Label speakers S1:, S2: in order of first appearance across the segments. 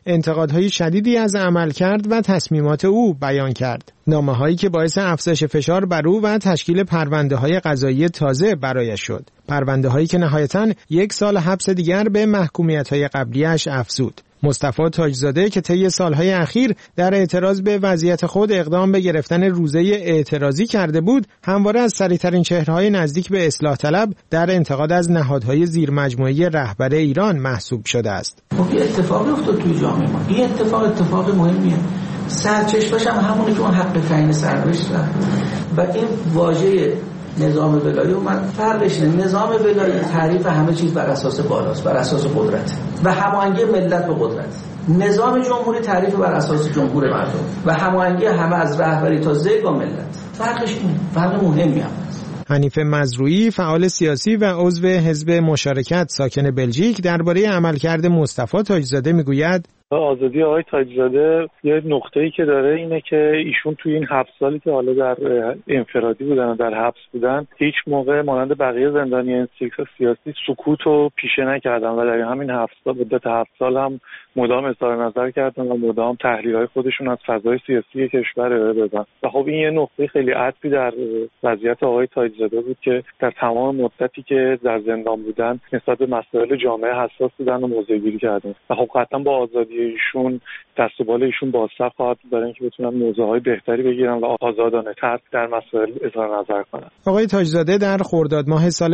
S1: انتقادهای شدیدی از عملکرد و تصمیمات او بیان کرد. نامه‌هایی که باعث افزایش فشار بر او و تشکیل پرونده‌های قضایی تازه برایش شد. پرونده‌هایی که نهایتاً 1 سال حبس دیگر به محکومیت‌های قبلیش افزود. مصطفی تاجزاده که طی سالهای اخیر در اعتراض به وضعیت خود اقدام به گرفتن روزه اعتراضی کرده بود، همواره از سریع‌ترین چهره‌های نزدیک به اصلاح طلب در انتقاد از نهادهای زیرمجموعه رهبر ایران محسوب شده است.
S2: خب یه اتفاقی افتاد توی جامعه ما. این اتفاق مهمیه. سرچشمش هم همونه که اون حق تعیین سرنوشت و این واژه نظام ولایی اومد. فرقش اینه، نظام ولایی تعریف همه چیز بر اساس بالاست، بر اساس قدرت و هماهنگی ملت به قدرت. نظام جمهوری تعریف بر اساس جمهور مردم و هماهنگی همه از رهبری تا زیر با ملت. فرقش اینه، فرق مهمی هم است.
S1: حنیفه مزروعی، فعال سیاسی و عضو حزب مشارکت ساکن بلژیک، درباره عملکرد مصطفی تاجزاده میگوید:
S3: آزادی آقای تاجزاده یه نقطه‌ای که داره اینه که ایشون توی این 7 سالی که حالا در انفرادی بودن و در حبس بودن هیچ موقع مانند بقیه زندانیان سیاسی سکوت رو پیشه نکردن و در همین 7 سال مدت 7 سال هم مدام اظهار نظر کردن و مدام تحلیل‌های خودشون از فضای سیاسی کشور ارائه دادن و خب این یه نقطه خیلی عطفی در وضعیت آقای تاجزاده بود که در تمام مدتی که در زندان بودن نسبت به مسائل جامعه حساس بودن و موضع‌گیری کردن و خب قطعاً با آزادی ایشون دست و بال ایشون بازتر خواهد برای اینکه بتونن موضوعهای بهتری بگیرن و آزادانه تر در مسائل اظهار نظر کنن.
S1: آقای تاجزاده در خرداد ماه سال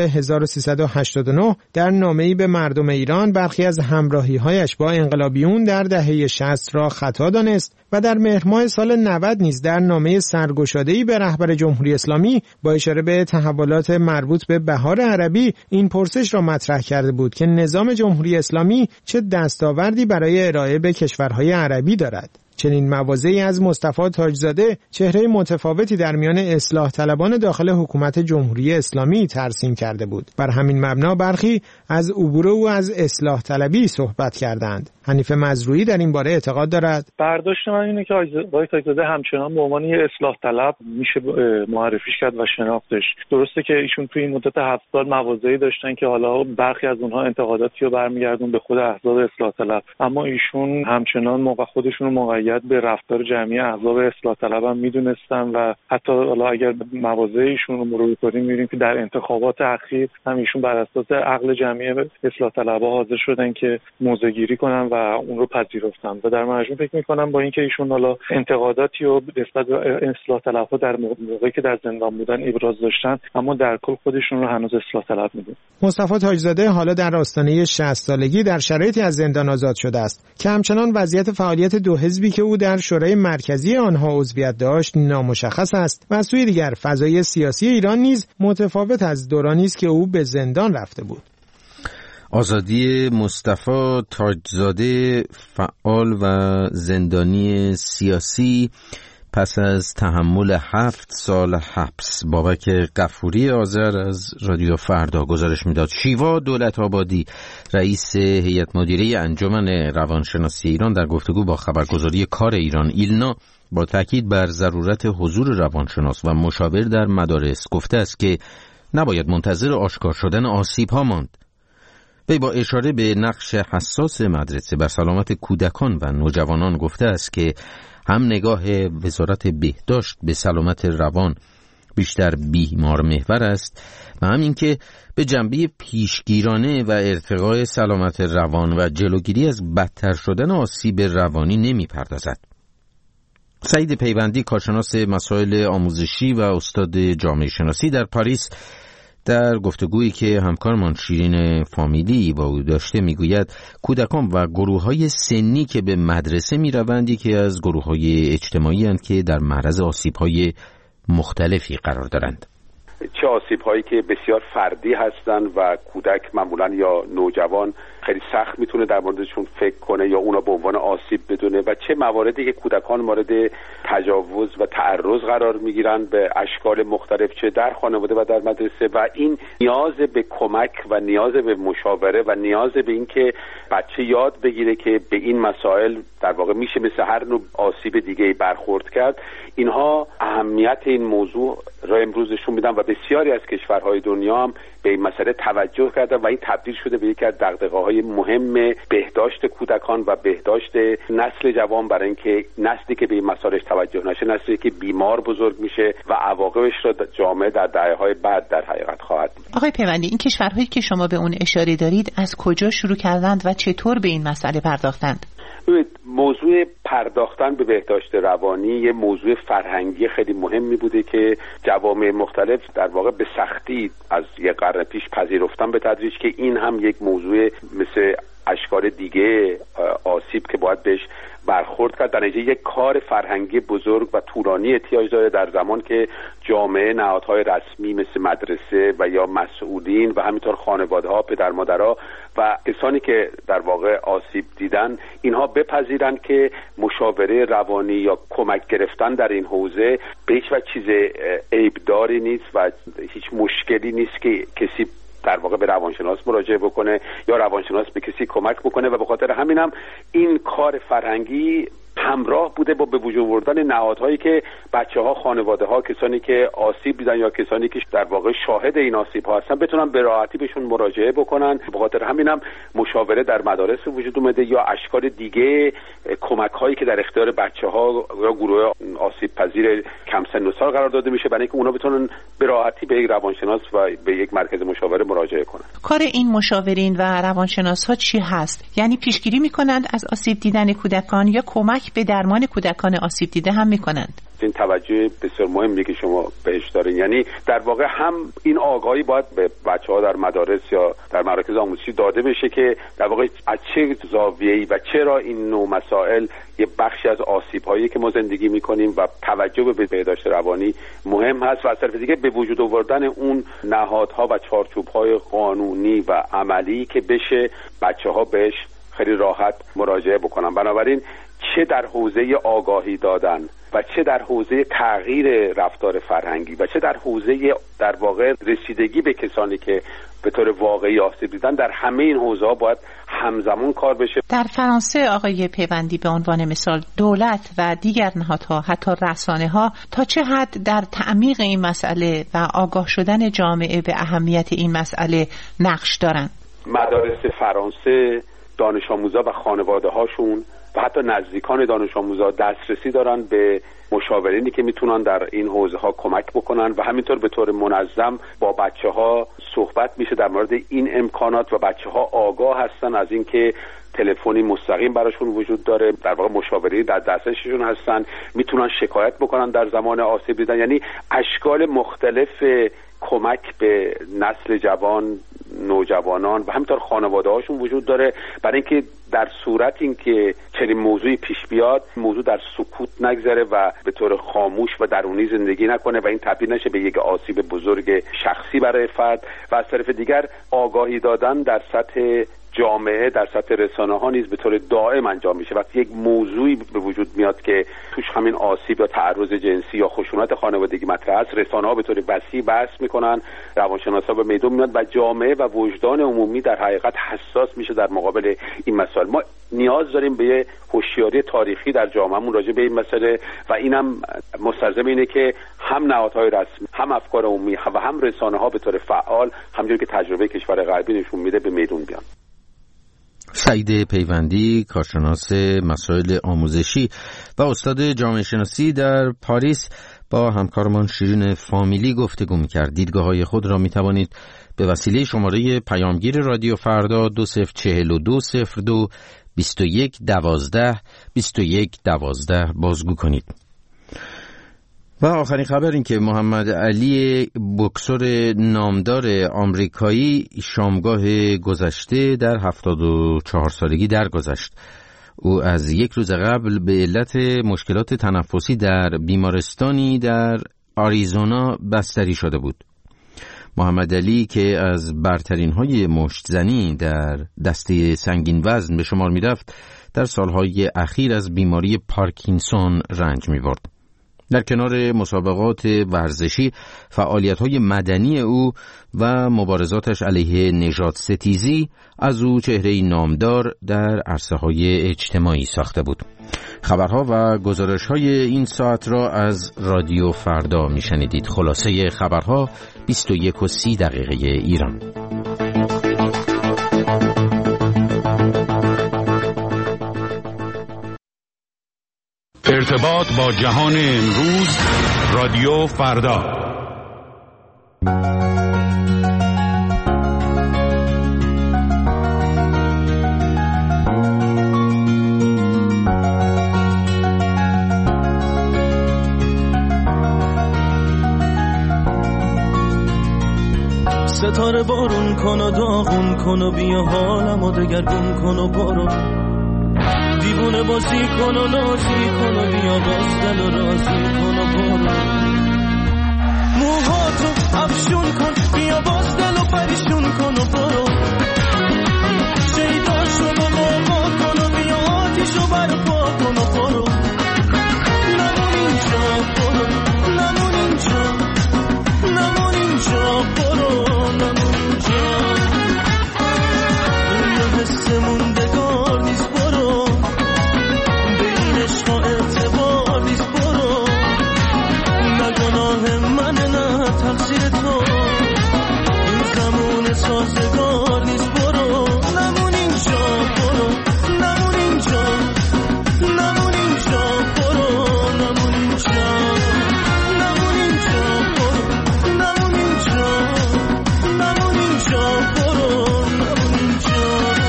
S1: 1389 در نامه‌ای به مردم ایران برخی از همراهی‌هایش با انقلابیون در دهه 60 را خطا دانست و در مهر ماه سال 90 نیز در نامه سرگشاده‌ای به رهبر جمهوری اسلامی با اشاره به تحولات مربوط به بهار عربی این پرسش را مطرح کرده بود که نظام جمهوری اسلامی چه دستاوردی برای ارائه به کشورهای عربی دارد. چنین مواضعی از مصطفی تاجزاده چهره متفاوتی در میان اصلاح طلبان داخل حکومت جمهوری اسلامی ترسیم کرده بود. بر همین مبنا برخی از عبور او از اصلاح طلبی صحبت کردند. حنیفه مزروعی در این باره اعتقاد دارد:
S3: برداشت من اینه که آقای تاجزاده همچنان به عنوان یه اصلاح طلب میشه معرفیش کرد و شناختش. درسته که ایشون توی این مدت 7 سال مواضعی داشتن که حالا برخی از اونها انتقاداتی رو برمیگردون به خود احزاب اصلاح طلب، اما ایشون همچنان خودشون رو به رفتار جمعی احزاب اصلاح طلب هم میدونستن و حتی حالا اگر مواضعشون رو مرور کنیم می‌بینیم که در انتخابات اخیر هم ایشون بر اساس عقل جمعی اصلاح طلبها حاضر شدن که موضع‌گیری کنن و اون رو پذیرفتن و در مجموع فکر می‌کنم با اینکه ایشون حالا انتقاداتی رو نسبت به اصلاح طلبها در موقعی که در زندان بودن ابراز داشتن، اما در کل خودشون رو هنوز اصلاح طلب می‌دونن.
S1: مصطفی تاجزاده حالا در آستانه 60 سالگی در شرایطی از زندان آزاد شده است که همچنان وضعیت فعالیت دو حزبی که او در شورای مرکزی آنها عضویت داشت نامشخص است و از سوی دیگر فضای سیاسی ایران نیز متفاوت از دورانی است که او به زندان رفته بود.
S4: آزادی مصطفی تاجزاده، فعال و زندانی سیاسی، پس از تحمل 7 سال حبس. بابک غفوری آذر از رادیو فردا گزارش میداد. شیوا دولت آبادی، رئیس هیئت مدیره انجمن روانشناسی ایران، در گفتگو با خبرگزاری کار ایران ایلنا با تاکید بر ضرورت حضور روانشناس و مشاور در مدارس گفته است که نباید منتظر آشکار شدن آسیب‌ها ماند. وی با اشاره به نقش حساس مدرسه بر سلامت کودکان و نوجوانان گفته است که هم نگاه وزارت بهداشت به سلامت روان بیشتر بیمار محور است و هم اینکه به جنبه پیشگیرانه و ارتقای سلامت روان و جلوگیری از بدتر شدن آسیب روانی نمی پردازد. سعید پیوندی، کارشناس مسائل آموزشی و استاد جامعه شناسی در پاریس، در گفتگویی که همکارمان شیرین فامیلی با او داشته میگوید کودکان و گروه‌های سنی که به مدرسه میروند یکی از گروه‌های اجتماعی هستند که در معرض آسیب‌های مختلفی قرار دارند.
S5: چه آسیب‌هایی که بسیار فردی هستند و کودک معمولاً یا نوجوان خیلی سخت میتونه در موردشون فکر کنه یا اونا به عنوان آسیب بدونه و چه مواردی که کودکان مورد تجاوز و تعرض قرار میگیرن به اشکال مختلف، چه در خانواده و در مدرسه، و این نیاز به کمک و نیاز به مشاوره و نیاز به این که بچه یاد بگیره که به این مسائل در واقع میشه مثل هر نوع آسیب دیگه برخورد کرد. اینها اهمیت این موضوع را امروز نشون میدن و بسیاری از کشورهای دنیا هم به این مسئله توجه کردن و این تبدیل شده به یکی از دغدغه‌های های مهم بهداشت کودکان و بهداشت نسل جوان، برای اینکه نسلی که به این مسائل توجه نشه نسلی که بیمار بزرگ میشه و عواقبش را جامعه در دهه‌های بعد در حقیقت خواهد دید.
S6: آقای پیوندی، این کشورهایی که شما به اون اشاره دارید از کجا شروع کردند و چطور به این مسئله پرداختند؟
S5: موضوع پرداختن به بهداشت روانی یه موضوع فرهنگی خیلی مهمی بوده که جوامع مختلف در واقع به سختی از یه قرن پیش پذیرفتن به تدریج که این هم یک موضوع مثل اشکال دیگه آسیب که باید بهش برخورد کرد. در نتیجه یک کار فرهنگی بزرگ و طولانی احتیاج داره در زمان که جامعه، نهادهای رسمی مثل مدرسه و یا مسئولین و همینطور خانواده‌ها، پدر مادرها و کسانی که در واقع آسیب دیدن اینها بپذیرن که مشاوره روانی یا کمک گرفتن در این حوزه به هیچ وجه چیز عیبداری نیست و هیچ مشکلی نیست که کسی در واقع به روانشناس مراجعه بکنه یا روانشناس به کسی کمک بکنه و به خاطر همینم این کار فرهنگی همراه بوده با به وجود آوردن نهادهایی که بچه‌ها، خانواده‌ها، کسانی که آسیب دیدن یا کسانی که در واقع شاهد این آسیب‌ها هستن بتونن به راحتی بهشون مراجعه بکنن. به خاطر همینم مشاوره در مدارس وجود اومده یا اشکال دیگه کمک‌هایی که در اختیار بچه‌ها یا گروه آسیب پذیر کم سن و سال قرار داده میشه برای اینکه اونا بتونن به راحتی به یک روانشناس و به یک مرکز مشاوره مراجعه کنن.
S6: کار این مشاورین و روانشناس‌ها چی هست؟ یعنی پیشگیری می‌کنند از آسیب دیدن کودکان یا کمک به درمان کودکان آسیب دیده هم می‌کنند؟
S5: این توجه بسیار مهمه که شما بهش دارین. یعنی در واقع هم این آگاهی باید به بچه‌ها در مدارس یا در مراکز آموزشی داده بشه که در واقع از چه زاویه‌ای و چرا این نوع مسائل یه بخشی از آسیب‌هایی که ما زندگی می‌کنیم و توجه به بهداشت روانی مهم هست و از طرف دیگه به وجود آوردن اون نهادها و چارچوب‌های قانونی و عملی که بشه بچه‌ها بهش خیلی راحت مراجعه بکنن. بنابراین چه در حوزه آگاهی دادن و چه در حوزه تغییر رفتار فرهنگی و چه در حوزه در واقع رسیدگی به کسانی که به طور واقعی آسیب دیدن، در همه این حوزه‌ها باید همزمان کار بشه.
S6: در فرانسه آقای پیوندی به عنوان مثال دولت و دیگر نهادها حتی رسانه‌ها تا چه حد در تعمیق این مسئله و آگاه شدن جامعه به اهمیت این مسئله نقش دارند؟
S5: مدارس فرانسه دانش آموزا و خانواده هاشون و حتی نزدیکان دانش آموزا دسترسی دارن به مشاورینی که میتونن در این حوزه ها کمک بکنن و همینطور به طور منظم با بچه ها صحبت میشه در مورد این امکانات و بچه ها آگاه هستن از اینکه تلفنی مستقیم براشون وجود داره، در واقع مشاوری در دسترسشون هستن، میتونن شکایت بکنن در زمان آسیب دیدن. یعنی اشکال مختلف کمک به نسل جوان، نوجوانان و همینطور خانواده هاشون وجود داره برای اینکه در صورت اینکه چنین موضوعی پیش بیاد موضوع در سکوت نگذره و به طور خاموش و درونی زندگی نکنه و این تبدیل نشه به یک آسیب بزرگ شخصی برای فرد و از طرف دیگر آگاهی دادن در سطح جامعه، در سطح رسانه ها نیز به طور دائم انجام میشه. وقتی یک موضوعی به وجود میاد که توش همین آسیب یا تعرض جنسی یا خشونت خانوادگی مطرح است، رسانه ها به طور وسیع بحث میکنن، روانشناسا به میدون میاد و جامعه و وجدان عمومی در حقیقت حساس میشه در مقابل این مسائل. ما نیاز داریم به یه هوشیاری تاریخی در جامعهمون راجع به این مسئله و اینم مستلزم اینه که هم نهادهای رسمی، هم افکار عمومی و هم رسانه ها به طور فعال، همونجوری که تجربه کشور غربی نشون میده، به میدون بیان.
S4: سعید پیوندی، کارشناس مسائل آموزشی و استاد جامعه شناسی در پاریس، با همکارمان شیرین فامیلی گفتگو می‌کرد. دیدگاه‌های خود را می‌توانید به وسیله شماره پیامگیر رادیو فردا 204202 2112 2112 بازگو کنید. و آخرین خبر این که محمد علی بوکسور نامدار آمریکایی شامگاه گذشته در 74 سالگی درگذشت. او از یک روز قبل به علت مشکلات تنفسی در بیمارستانی در آریزونا بستری شده بود. محمد علی که از برترین های مشت زنی در دسته سنگین وزن به شمار می رفت، در سالهای اخیر از بیماری پارکینسون رنج می برد. در کنار مسابقات ورزشی، فعالیت‌های مدنی او و مبارزاتش علیه نژاد ستیزی از او چهره‌ای نامدار در عرصه‌های اجتماعی ساخته بود. خبرها و گزارش‌های این ساعت را از رادیو فردا می‌شنیدید. خلاصه خبرها 21:30 ایران.
S7: ارتباط با جهان امروز، رادیو فردا.
S8: ستاره بارون کن و داغون کن و بیا حالمو دگرگون کن و برو، دیوونه بازی کن و نازی کن و بیا باز دل و رازی کن و برو، موهاتو افشون کن بیا باز دل و پریشون کن و برو، شیداشو با قاقا کن و بیا آتیشو برپا کن و برو، نمون اینجا برو، نمون اینجا، نمون اینجا برو، نمون اینجا، این حس موندگار نیست برو، به این عشق اعتبار نیست برو، نه گناه منه نه تقصیر تو، این زمان سازگار نیست برو، نمون اینجا برو، نمون اینجا، نمون اینجا برو، نمون اینجا، نمون اینجا برو، نمون اینجا، نمون اینجا برو، نمون اینجا.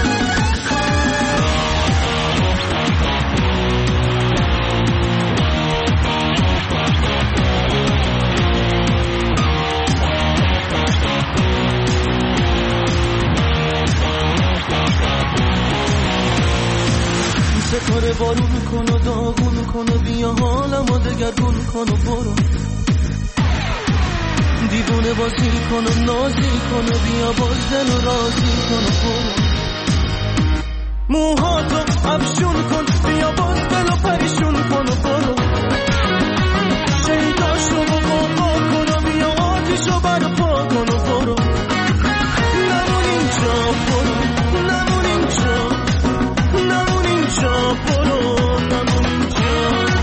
S8: ستاره بارون کن و داغون کن و بیا حالمو دگرگون کن و برو، دیوونه بازی کن و نازی کن و بیا باز دل و رازی کن و برو، موهاتو افشون کن بیا باز دل و پریشون کن و برو، شیداشو با قاقا کن و بیا آتیشو برپا کن و برو، نمون اینجا برو، نمون اینجا، نمون اینجا برو، نمون اینجا،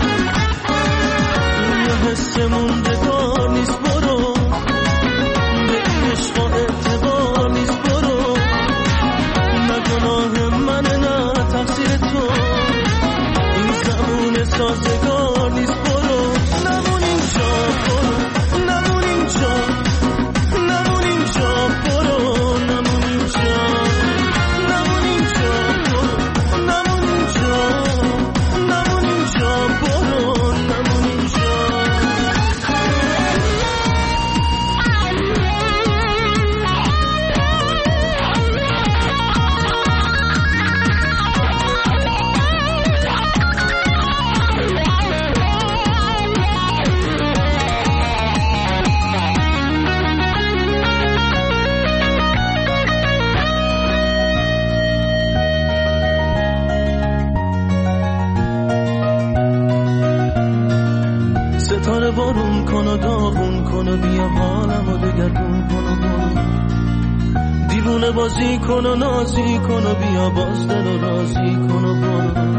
S8: یه حس موندگار نیست برو، به این عشق اعتبار نیست برو، نه گناه منه نه تقصیر تو، این زمان سازگار نیست برو، نمون اینجا برو، نمون اینجا، نمون اینجا برو، نمون اینجا، نمون اینجا برو، نمون اینجا، نمون اینجا برو، نمون اینجا. ستاره بارون کن و داغون کن و بیا حالمو دگرگون کن و برو، دیوونه بازی کن و نازی کن و بیا باز دل و رازی کن و برو.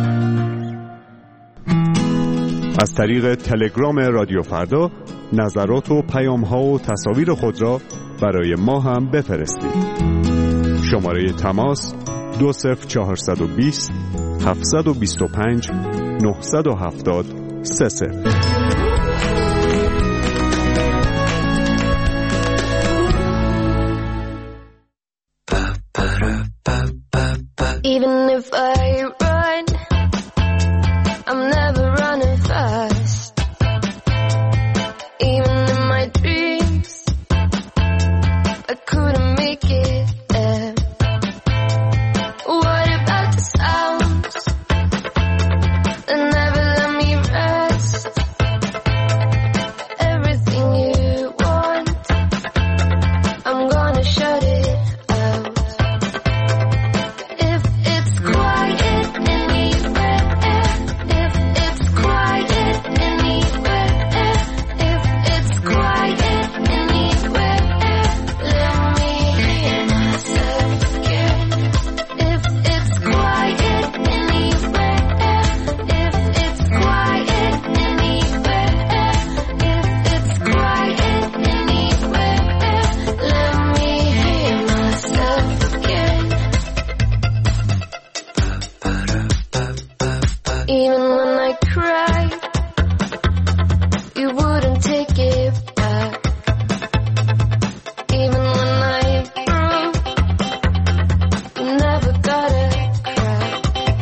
S9: از طریق تلگرام رادیو فردا نظرات و پیام‌ها و تصاویر خود را برای ما هم بفرستید. شماره تماس 20420 725 970 30.
S10: Even if I run, I'm never running fast. Even in my dreams, I couldn't make it there. What about the sounds that never let me rest? Everything you want, I'm gonna shut it out. If it's quiet Even when I cried, you wouldn't take it back. Even when I broke, you never got a crack.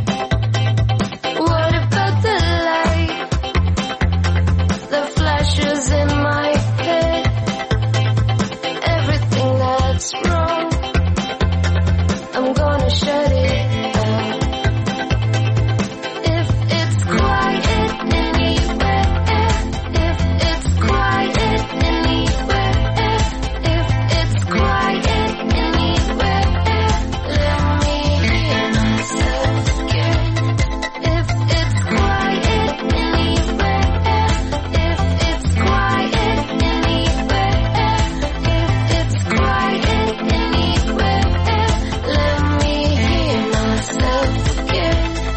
S10: What about the light that flashes in my head? Everything that's wrong, I'm gonna shut it down. If it's quiet anywhere, if it's quiet anywhere, if it's quiet anywhere, let me hear myself again. If it's quiet anywhere, if it's quiet anywhere, if it's quiet anywhere, let me hear myself again.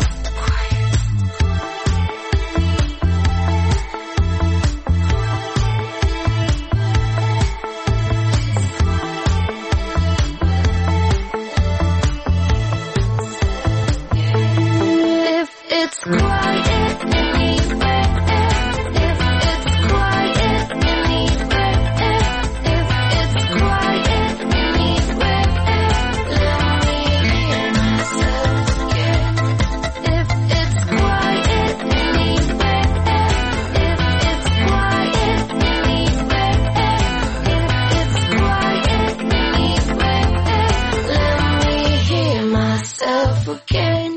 S10: If it's quiet anywhere, if it's quiet anywhere, if it's quiet anywhere, let me hear myself again. If it's quiet anywhere, if it's quiet anywhere, if it's quiet anywhere, let me hear myself again.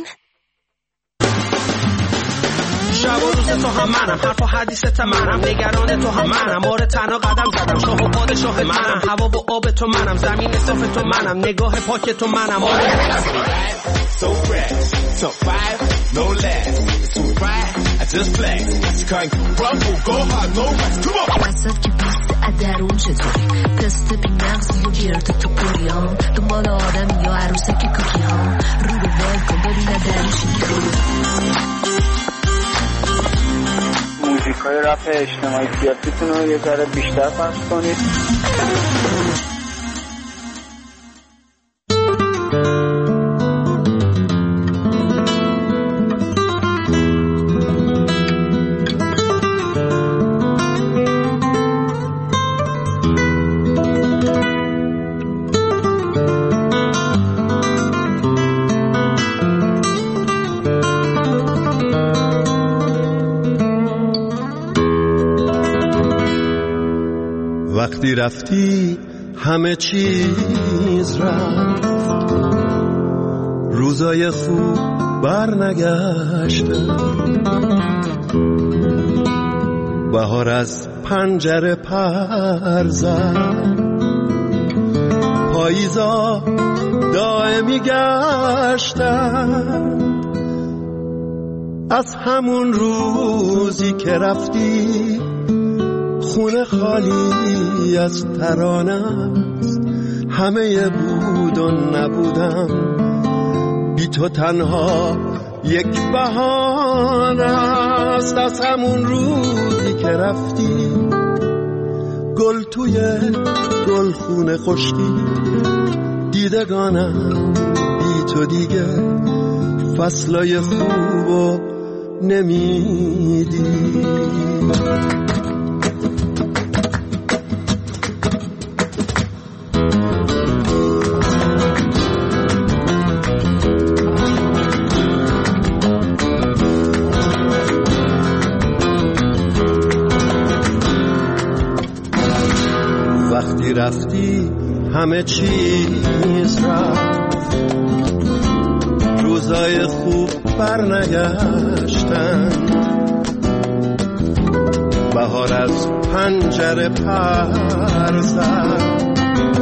S11: شب و روز تو هم منم، حرف و حدیثت منم، نگران تو هم منم، آره تنها قدم زدم، شاه و پادشاه منم، هوا و آب تو منم، زمین صاف تو منم، نگاه پاک تو منم، آره
S8: So fresh, top 5, no less. It's too bright, I just flex. You can't crumble, go hard, no rest. Come on.
S12: وسط پس درون چطوری تست بی نقص و گرد تو قریان دنبال آدم یا عروسه که کوکی ها رو رو ول کن ببینه درش
S13: موزیکای رپ اجتماعی سیاسیتون رو یه ذره بیشتر پخش کنید.
S14: وقتی رفتی همه چیز رفت، روزای خوب برنگشتن، بهار از پنجره پر زد، پاییزا دائمی گشتن. از همون روزی که رفتی خونه خالی از ترانه است، همه بود و نبودم، بی تو تنها یک بهانه است. از همون روزی که رفتی گل توی گلخونه خشکی، دیدگانم بی تو دیگه فصلای خوبو نمیدی. وقتی رفتی همه چیز رفت، روزای خوب برنگشتن، بهار از پنجره پر زد،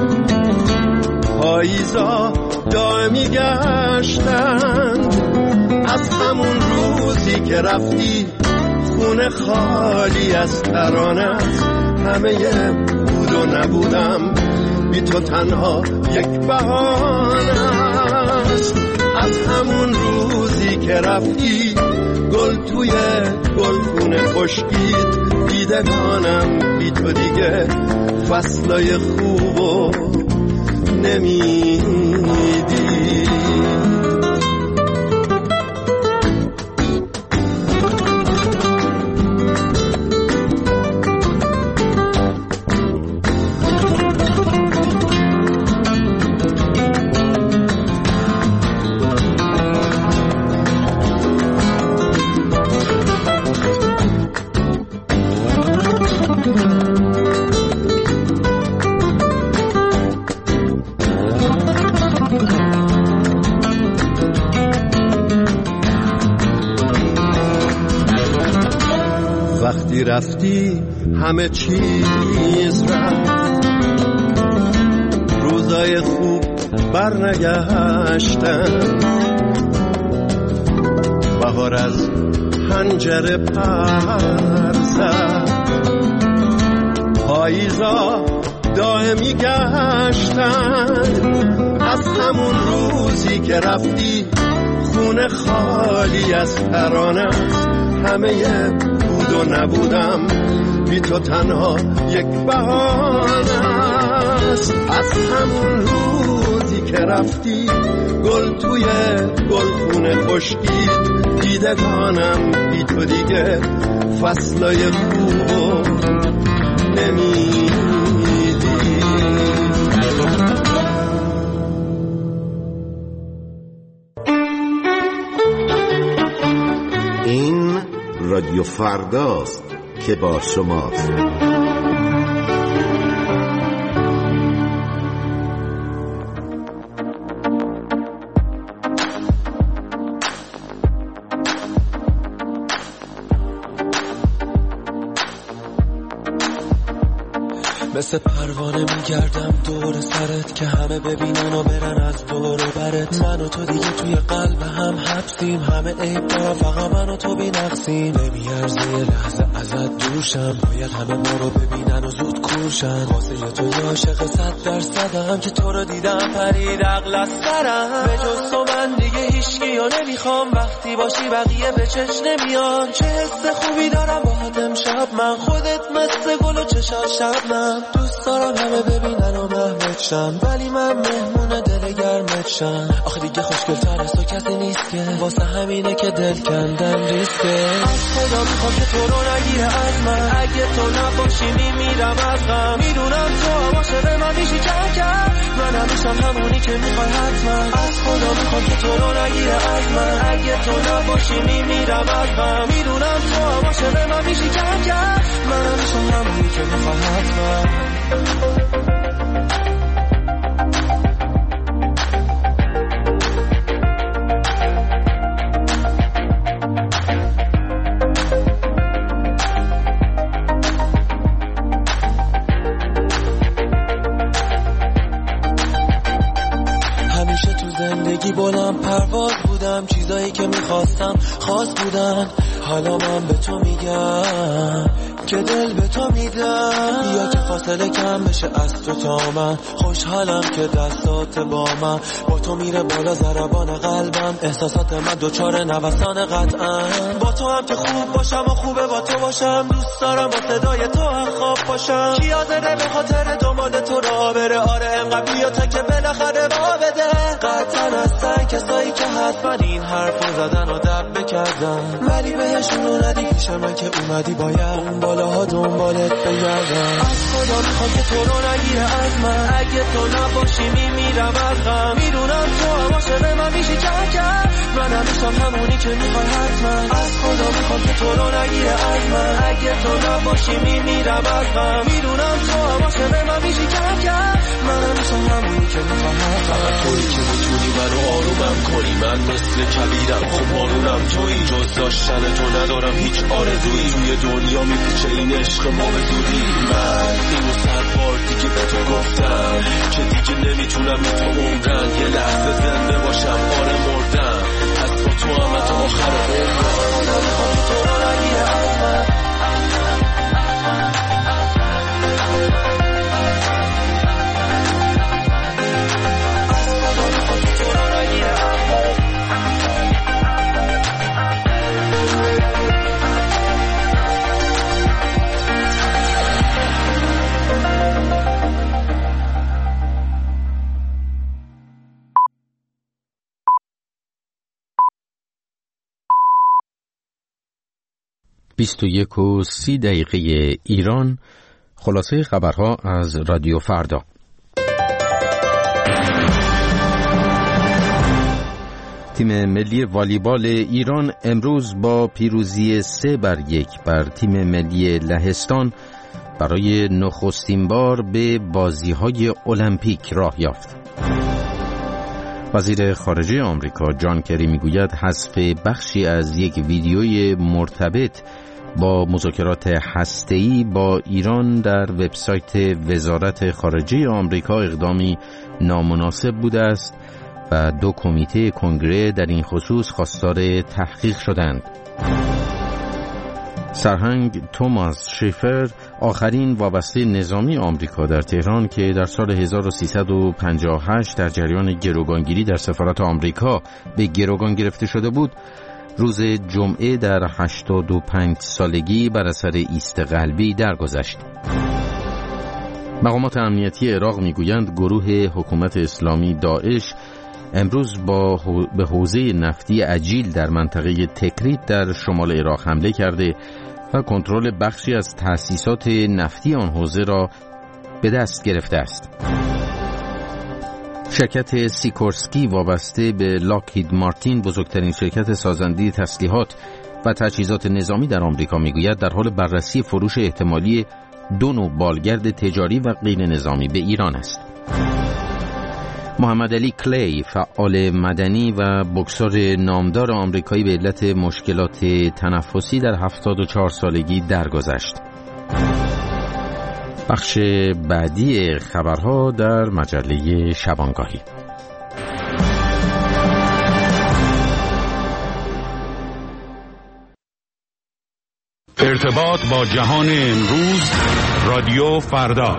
S14: پاییزا دائمی گشتن. از همون روزی که رفتی خونه خالی از ترانه است، همه بود و نبودم، بی تو تنها یک بهانه است. از همون روزی که رفتی گل توی گلخونه خشکید، دیدگانم بی تو دیگه فصلای خوبو نمیدی. وقتی رفتی همه چیز رفت، روزای خوب برنگشتن، بهار از پنجره پر زد، پاییزا دائمی گشتن، از همون روزی که رفتی خونه خالی از ترانه، همه بود و نبودم بی تو تنها یک بهانه است. از همون روزی که رفتی گل توی گلخونه خشکید، دیدگانم بی تو دیگه فصلای خوب نمیدید.
S15: این رادیو فرداست که با شماست.
S16: مثل پروانه میگردم دور سرت که همه ببینن و برن از دور برت. من و تو دیگه توی قلب هم حبسیم، همه عیب دارم فقط من و تو بی نقصیم. نمیارزه یه لحظه ازت دوشم، باید همه ما رو ببینن و زود کورشن. واسه تو یه عاشق 100% که تو رو دیدم پرید عقل از سرم. به جز تو من دیگه هیچکی رو نمیخوام، وقتی باشی بقیه به چش نمیان. چه حس خوبی دارم باهات امشب من، خودت مثل گل و چشات شبنم. دوست دارم همه ببینن و محمد شن، ولی من مهمون دل گرمت شن. آخه دیگه خوشگل‌تر از تو کسی نیست که، واسه همینه که دل کندن ریسکه. از خدا میخوام که تو رو نگیره از من، اگه تو نباشی میمیرم از غم. میدونم تو باشه به من میشی کم، من همیشم همونی که میخوای حتما. از خدا میخوام که تو رو نگیره از من، اگه تو نباشی میمیرم از غم. میدونم تو باشه به من میشی کم، من همیشم همونی که میخوای حتما. همیشه تو زندگی بلند پرواز بودم، چیزایی که میخواستم خاص بودن. حالا من به تو میگم که دل به تو میدم، بیا که فاصله کم بشه از تو تا من. خوشحالم که دستات با من، با تو میره بالا ضربان قلبم. احساسات من دوچار نوسان قطعا، با تو هم که خوب باشم و خوبه با تو باشم. دوست دارم با صدای تو هم خواب باشم. کی حاضره به خاطر دنبال تو را بره؟ آره انقدر بیا تا که بالاخره با بده. قطعا هستن کسایی که حتما این حرفو زدن و دب بکردن، ولی بهشون ندی پیش من که اومدی باید اون بالاها دنبالت بگردم. از خدا میخوام که تو رو نگیره از من، اگه تو نباشی میمیرم از غم. میدونم تو باشه به من میشی کم، من همیشم همونی که میخوای حتما. از خدا میخوام که تو رو نگیره از من، اگه تو نباشی میمیرم از غم. میدونم تو باشه به من میشی کم، من همیشم همونی که میخوای حتما. فقط تویی که میتونی منو آرومم کنی، من مثل کبیرم خب بارونم تویی. جز داشتن تو ندارم هیچ آرزویی، توی دنیا میپیچه این عشق ما به زودی. من اینو 100 بار دیگه به تو گفتم که دیگه نمیتونم مثل عمرن یه لحظه زنده باشم. آره مردم از تو هم تا آخر عمرم. میخوام که تو رو نگیره از من،
S4: بیست و 30 ایران. خلاصه خبرها از رادیو فردا. تیم ملی والیبال ایران امروز با پیروزی 3-1 بر تیم ملی لهستان برای نخستین بار به بازی‌های المپیک راه یافت. وزیر خارجه آمریکا جان کری میگوید حذف بخشی از یک ویدیوی مرتبط با مذاکرات هسته‌ای با ایران در وبسایت وزارت خارجه آمریکا اقدامی نامناسب بوده است و 2 کمیته کنگره در این خصوص خواستار تحقیق شدند. سرهنگ توماس شیفر، آخرین وابسته نظامی آمریکا در تهران که در سال 1358 در جریان گروگانگیری در سفارت آمریکا به گروگان گرفته شده بود، روز جمعه در 85 سالگی بر اثر ایست قلبی درگذشت. مقامات امنیتی عراق میگویند گروه حکومت اسلامی داعش امروز به حوزه نفتی عجیل در منطقه تکریت در شمال عراق حمله کرده و کنترل بخشی از تأسیسات نفتی آن حوزه را به دست گرفته است. شرکت سیکورسکی وابسته به لاکهید مارتین، بزرگترین شرکت سازنده تسلیحات و تجهیزات نظامی در آمریکا، میگوید در حال بررسی فروش احتمالی 2 نوع بالگرد تجاری و غیر نظامی به ایران است. محمد علی کلی، فعال مدنی و بوکسور نامدار آمریکایی، به علت مشکلات تنفسی در 74 سالگی درگذشت. بخش بعدی خبرها در مجله شبانگاهی.
S7: ارتباط با جهان امروز، رادیو فردا.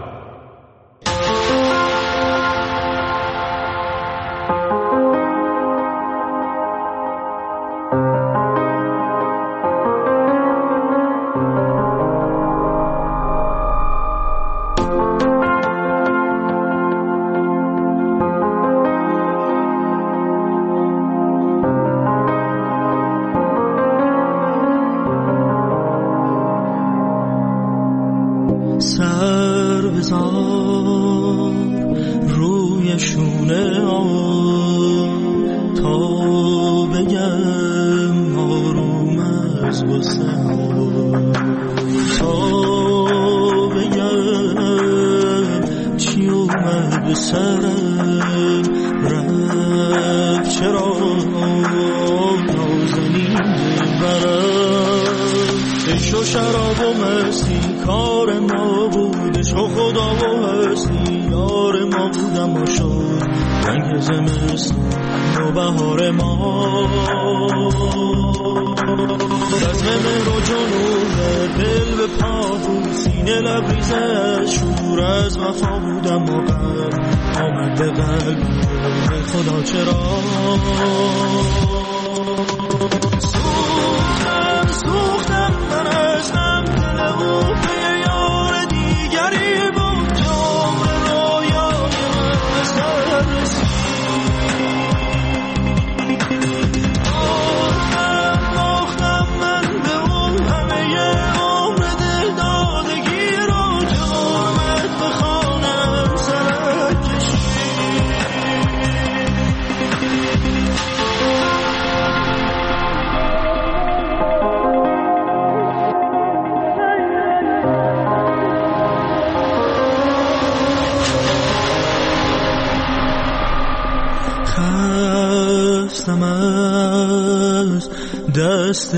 S8: دست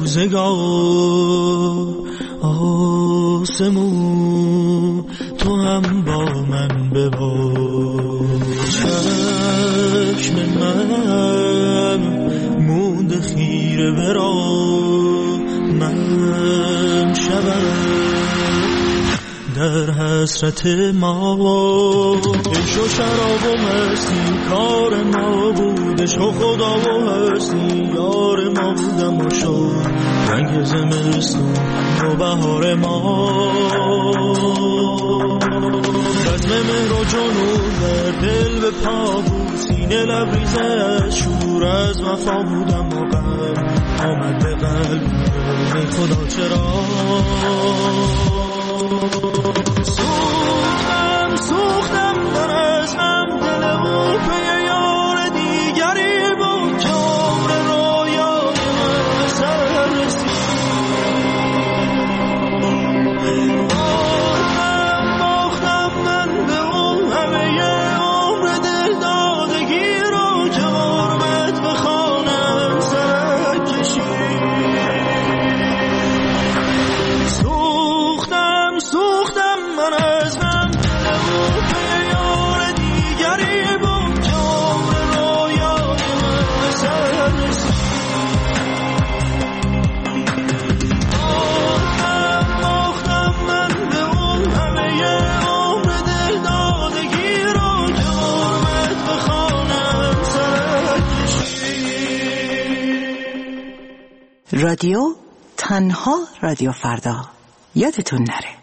S8: روزگار آسمون تو هم با من ببار، چشم من موند خیره برا من شبم در حسرت ما. عشق و شراب و مستی کار ما بود، عشق و خدا و هستی یار ما بودم و شد رنگ زمستون و بهار ما. بزم مهر و جنون در دل به پا بود، سینه لبریزه از شور از وفا بودم و غم آمد به قلب ای خدا چرا. سوختم در عشقم دل او پی یار دیگری بود که عمر رویای من سر رسید. باختم من به اون همه عمر دل دادگی رو که غربت به خانم سر کشید.
S17: رادیو، تنها رادیو فردا. یادتون نره.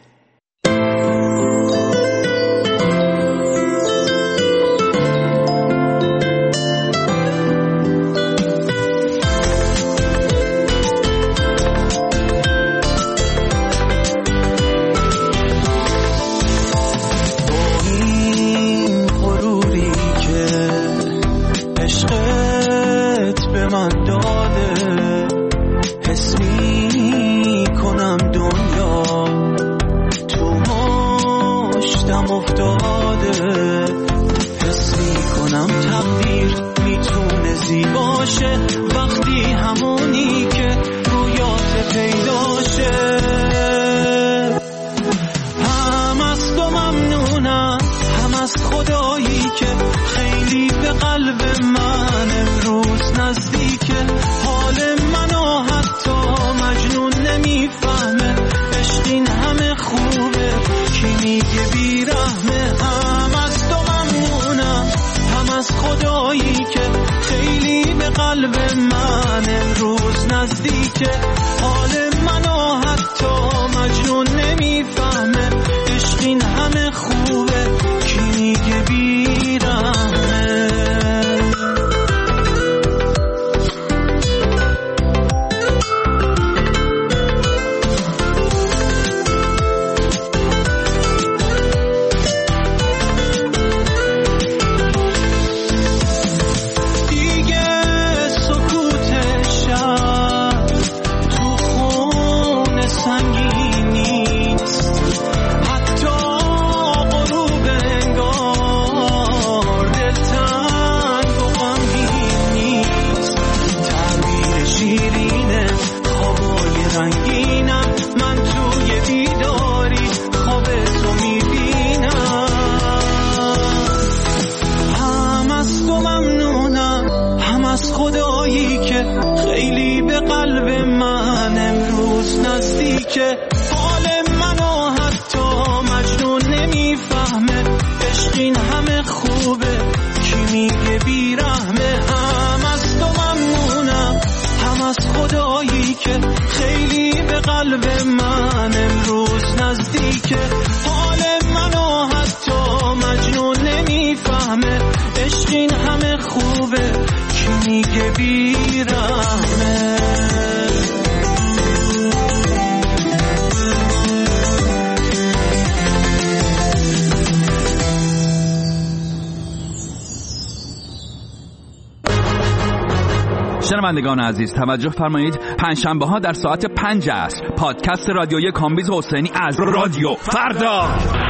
S18: شنوندگان عزیز توجه فرمایید، پنجشنبه ها در ساعت 5 عصر پادکست رادیویی کامبیز حسینی از رادیو فردا.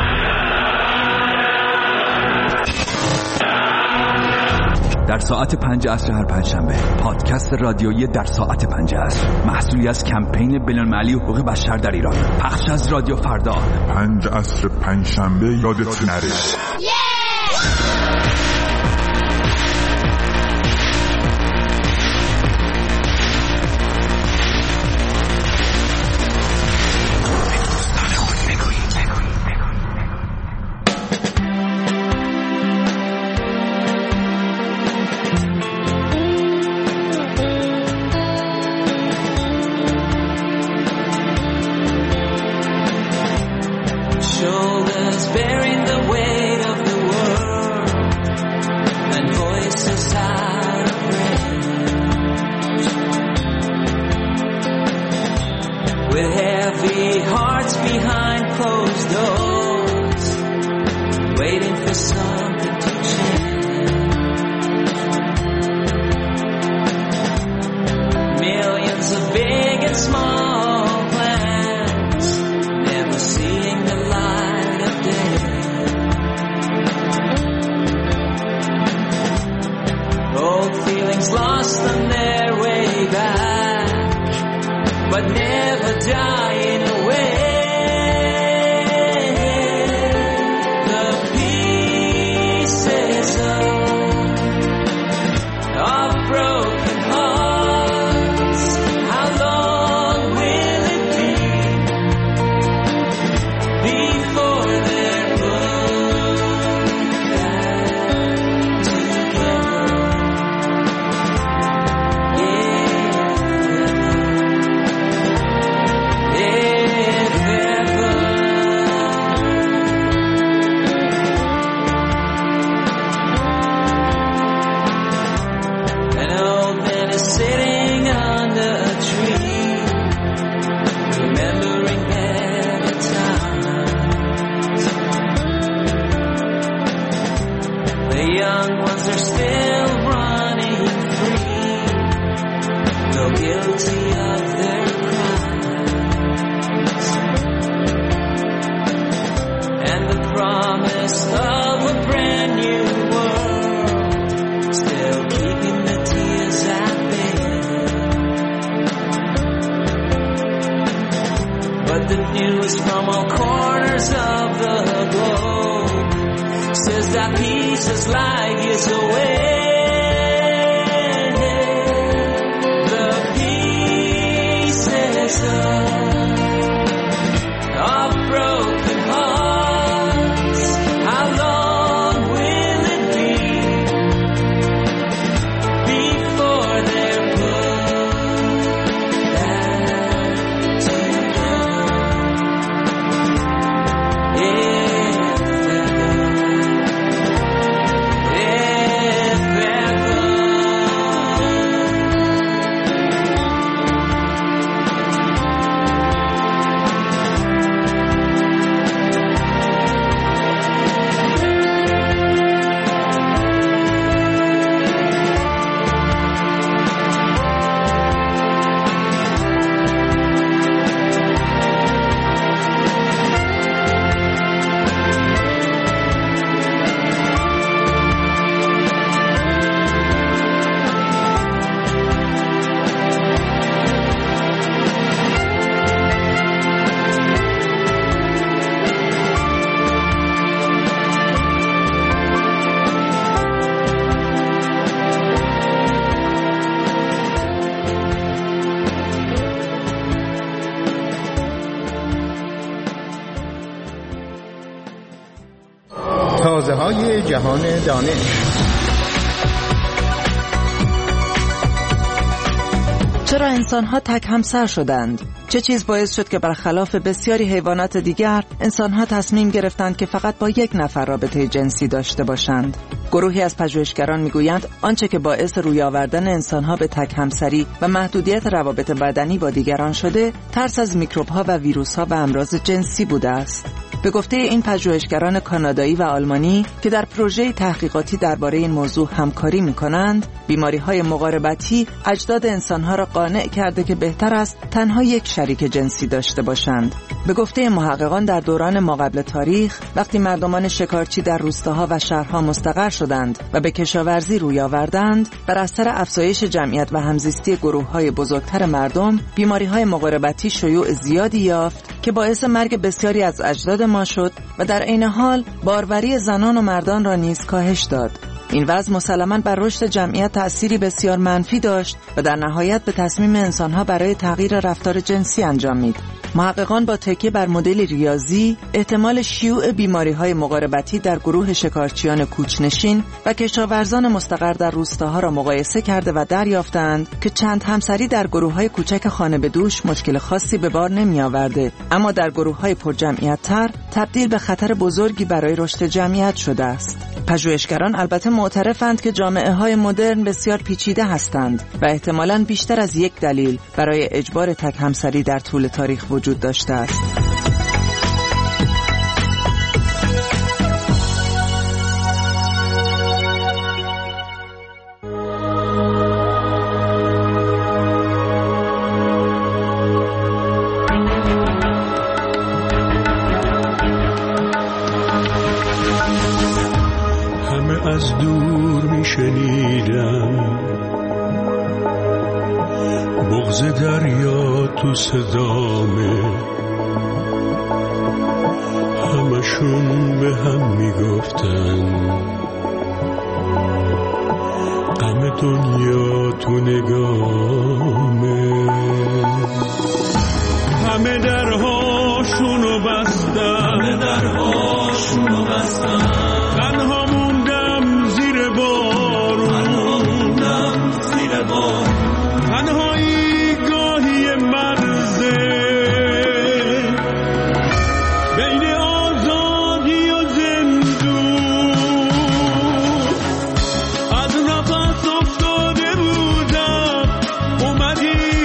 S18: در ساعت 5 عصر هر پنجشنبه پادکست رادیویی در ساعت 5 عصر، محصولی از کمپین بین‌المللی حقوق بشر در ایران، پخش از رادیو فردا.
S19: 5 عصر پنجشنبه یادتون نره.
S16: the news from all corners of the globe says that peace is light years away. The pieces of broken hearts, how long will it be before they're put back
S20: تازه‌های جهان دانش.
S21: چرا انسان‌ها تک همسر شدند؟ چه چیز باعث شد که برخلاف بسیاری حیوانات دیگر انسان‌ها تصمیم گرفتند که فقط با یک نفر رابطه جنسی داشته باشند؟ گروهی از پژوهشگران میگویند آنچه که باعث روی آوردن انسان‌ها به تک همسری و محدودیت روابط بدنی با دیگران شده، ترس از میکروب‌ها و ویروس‌ها و امراض جنسی بوده است. به گفته این پژوهشگران کانادایی و آلمانی که در پروژه تحقیقاتی درباره این موضوع همکاری می‌کنند، بیماری‌های مقاربتی اجداد انسان‌ها را قانع کرده که بهتر است تنها یک شریک جنسی داشته باشند. به گفته محققان در دوران ماقبل تاریخ، وقتی مردمان شکارچی در روستاها و شهرها مستقر شدند و به کشاورزی روی آوردند، بر اثر افزایش جمعیت و همزیستی گروه‌های بزرگتر مردم، بیماری‌های مقاربتی شیوع زیادی یافت که باعث مرگ بسیاری از اجداد ما شد و در عین حال باروری زنان و مردان را نیز کاهش داد. این وضع مسلماً بر رشد جمعیت تأثیری بسیار منفی داشت و در نهایت به تصمیم انسان‌ها برای تغییر رفتار جنسی انجامید. محققان با تکیه بر مدل ریاضی احتمال شیوع بیماری‌های مقاربتی در گروه شکارچیان کوچ‌نشین و کشاورزان مستقر در روستاها را مقایسه کرده و دریافتند که چند همسری در گروه‌های کوچک خانه به دوش مشکل خاصی به بار نمی‌آورده، اما در گروه‌های پرجمعیت‌تر تبدیل به خطر بزرگی برای رشد جمعیت شده است. پژوهشگران البته معترفند که جامعه‌های مدرن بسیار پیچیده هستند و احتمالاً بیشتر از یک دلیل برای اجبار تک همسری در طول تاریخ وجود داشته است.
S8: از دور می شنیدم بغض دریا تو صدامه، همشون به هم می گفتن غم دنیا تو نگامه، همه درهاشونو بستن، تنها موندم زیر بارون، تنهایی گاهی مرزه بین آزادی و زندون، از نفس افتاده بودم اومدی،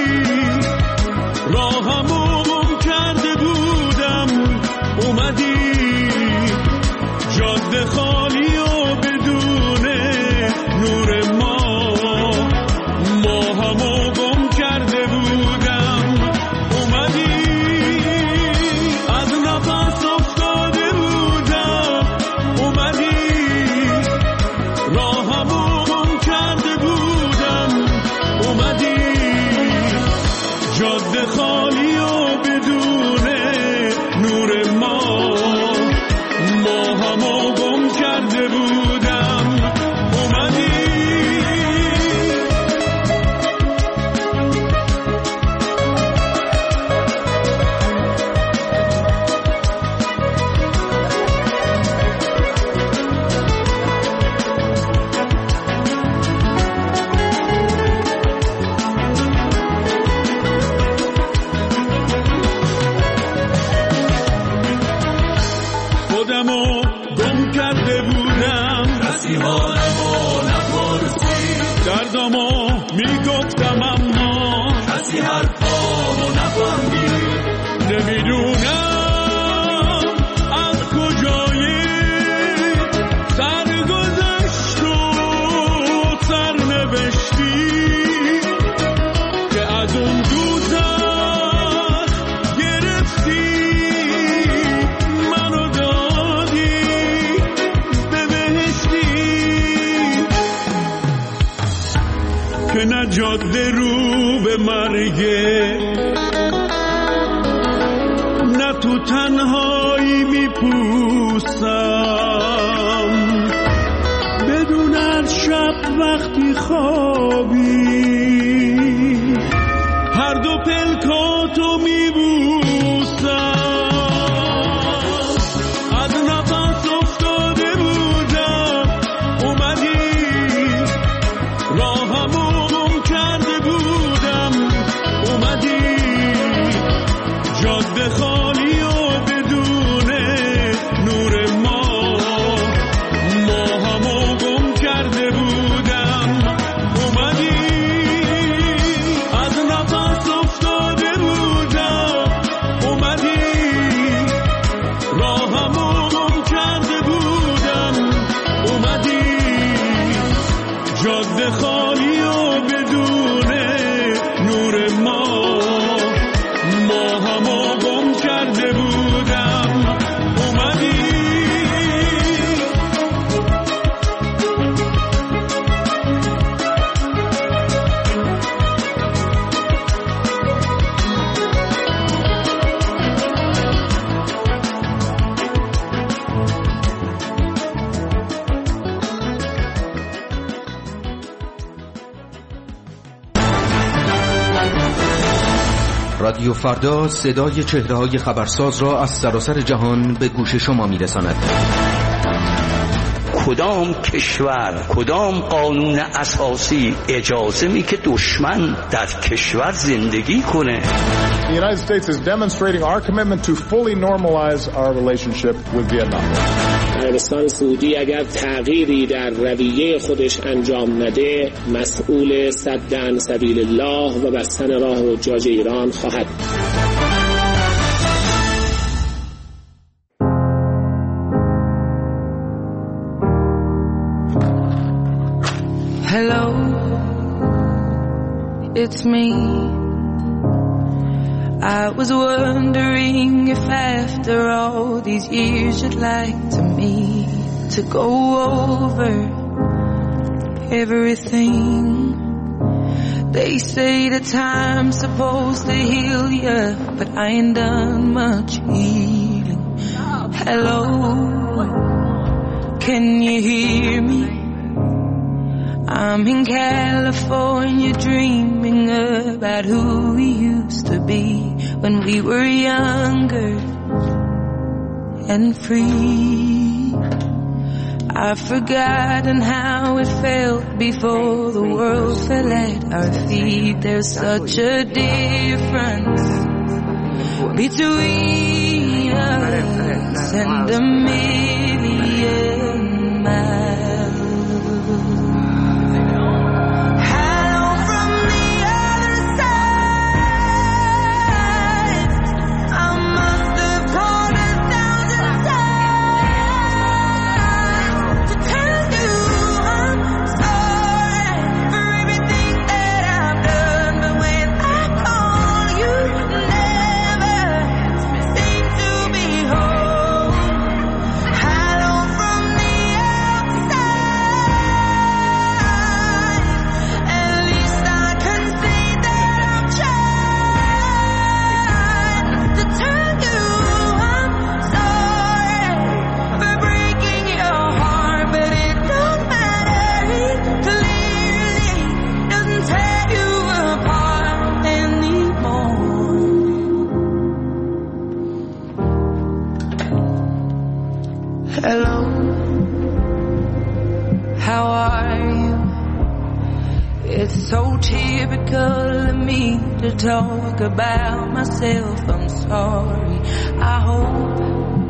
S8: راهمو گم کرده بودم اومدی، جاده خالی و بدون نور ما همو گم کرده بودم اومدی، از نفس افتاده بودم اومدی، راهمو گم کرده بودم اومدی، جاده خالی و بدون تو تنهایی میپوسم بدون از شب وقتی خوابی هر دو پلکاتو میبوسم از نفس افتاده بودم اومدی راهمو گم کرده بودم اومدی جاده خالی و بدون نور ماهمو گم کرده بودم اومدی از نفس افتاده بودم اومدی راهمو گم کرده بودم اومدی جاده خالی و بدون نور ماهمو گم کرده بودم اومدی
S2: رادیو فردا صدای چهره‌های خبرساز را از سراسر جهان به گوش شما می‌رساند.
S22: کدام کشور کدام قانون اساسی اجازه می که دشمن در کشور زندگی کنه؟
S23: The United States is demonstrating our commitment to fully normalize our relationship with Vietnam.
S24: عربستان سعودی اگر تغییری در رویه خودش انجام نده مسئول سد عن سبیل الله و بستن راه حجاج ایران خواهد.
S25: Hello, it's me. I was wondering if after all these years you'd like to meet to go over everything. They say the time's supposed to heal ya, but I ain't done much healing. Hello, can you hear me? I'm in California dreaming about who we used to be when we were younger and free. I've forgotten how it felt before the world fell at our feet. There's such a difference between us and a million miles. Hello, how are you? It's so typical of me to talk about myself. I'm sorry. I hope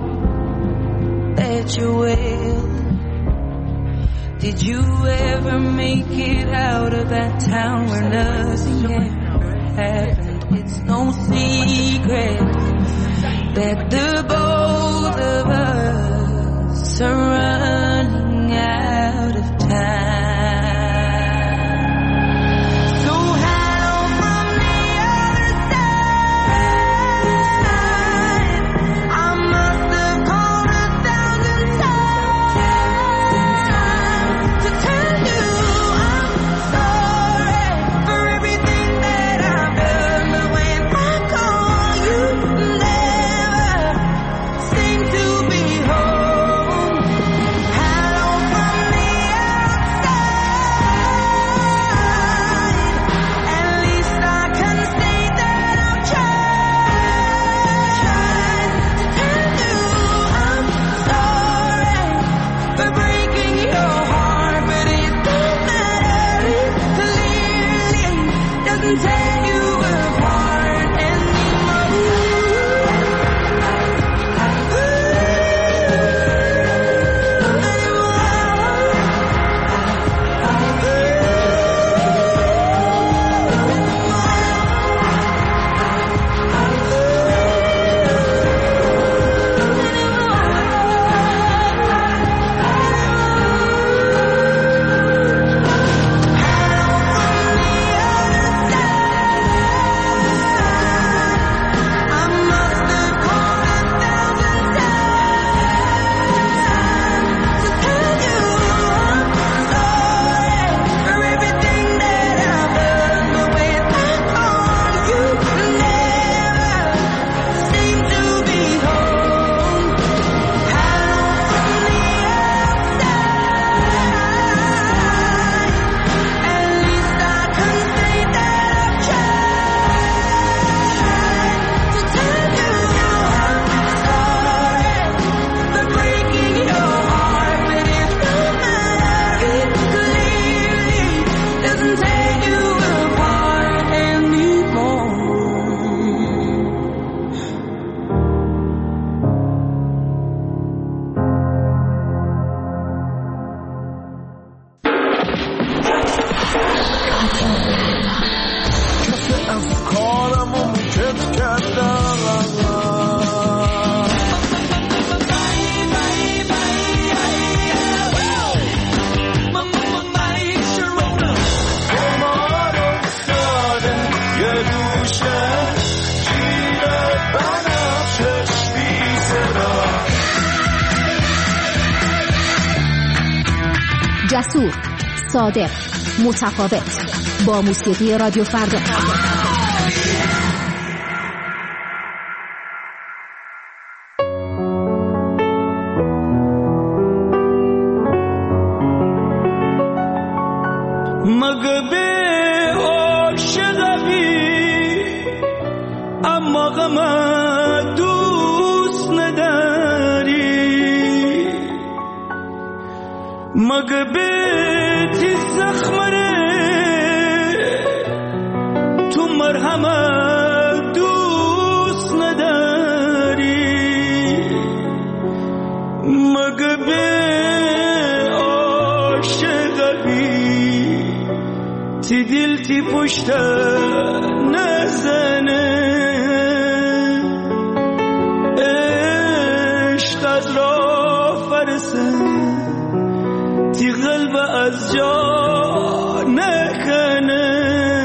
S25: that you're well. Did you ever make it out of that town where nothing ever happened? It's no secret that the both of us are running out of time. So hello from the other side. I must have called 1,000 times to tell you I'm sorry for everything that I've done. But when I call you, never
S1: جسور، صادق، متفاوت. با موسیقی رادیو فردا.
S8: مگه به عاشقی اما غم دوست نداری، مگه به تی زخمره تو مرهم دوست نداری، مگه به عاشقی تی دل تی پشت نزنه، عشق از را فرسه تی قلب از جا نکنه.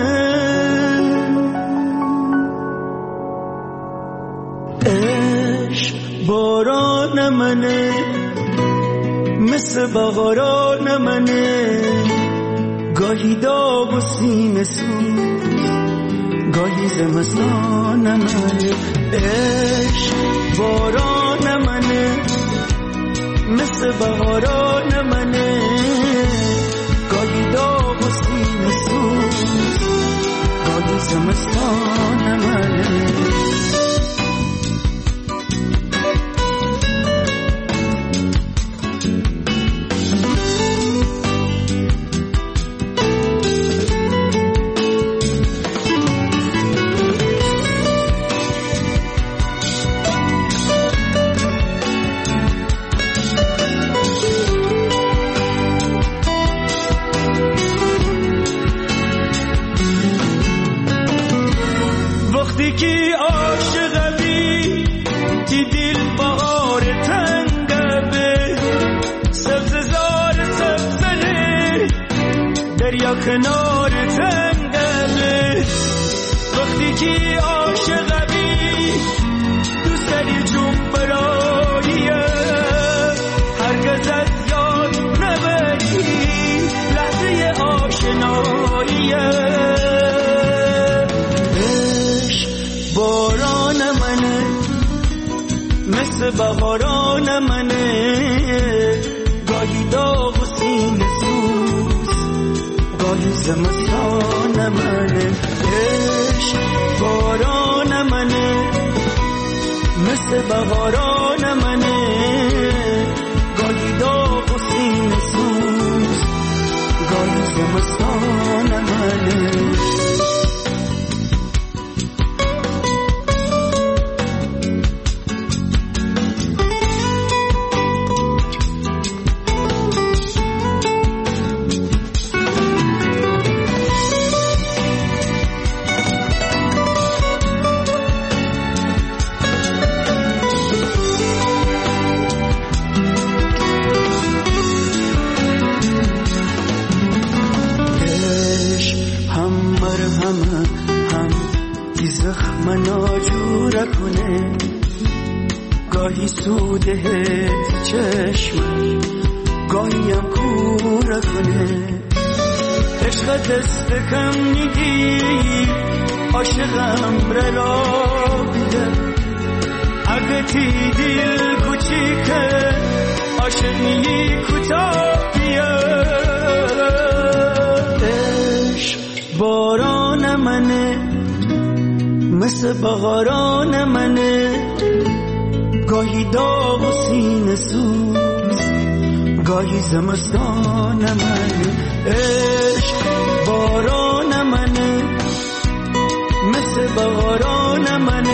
S8: عشق باران منه مثل بهاران منه، گاهی داغ و سینه سوز گاهی زمستان منه. عشق باران منه مثل بهاران منه، گاهی داغ و سینه سوز گاهی زمستان منه. وقتی که عاشقی تی دل بهار تنگه، سبززار سبزره دریا کنار تنگه. وقتی که عاشقی تو سری جون براییه، هرگز از یاد نبری لحظه آشناییه. باران منه مثل بهاران منه، گاهی داغ و سینه سوز گاهی زمستان منه. عشق باران منه مثل بهاران منه، گاهی داغ و سینه سوز گاهی زمستان منه. گاهی سوده چشم گاهی هم کوره کنه. عشق دست کم میگی عاشقم را بیده، اگه تی دل کوچیکه عاشق میگی کوتاه بیا. عشق باران منه مثل بهاران منه، گاهی داغ و سینه سوز گاهی زمستان منه. عشق باران منه مثل بهاران منه،